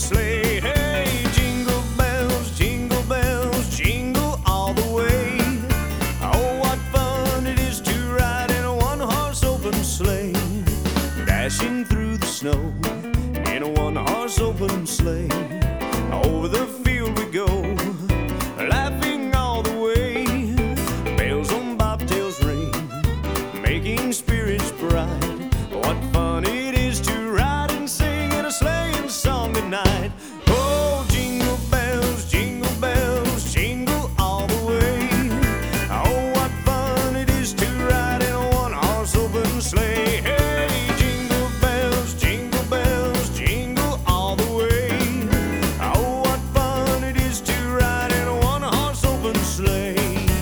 sleigh. Hey, jingle bells, jingle all the way. Oh, what fun it is to ride in a one-horse open sleigh. Dashing through the snow in a one-horse open sleigh. Over the field we go, laughing all the way. Bells on bobtails ring, making spirits bright. What fun it is to ride and sing in a sleighing song tonight. Oh, jingle bells, jingle all the way. Oh, what fun it is to ride in a one-horse open sleigh. Hey, jingle bells, jingle all the way. Oh, what fun it is to ride in a one-horse open sleigh.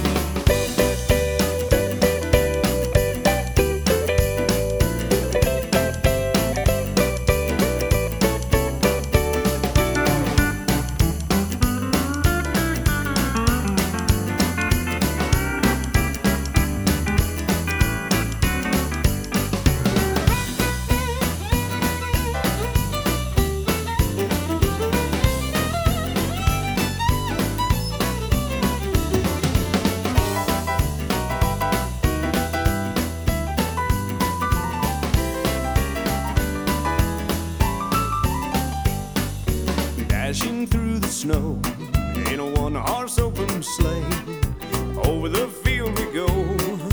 Dashing through the snow in a one-horse open sleigh. Over the field we go,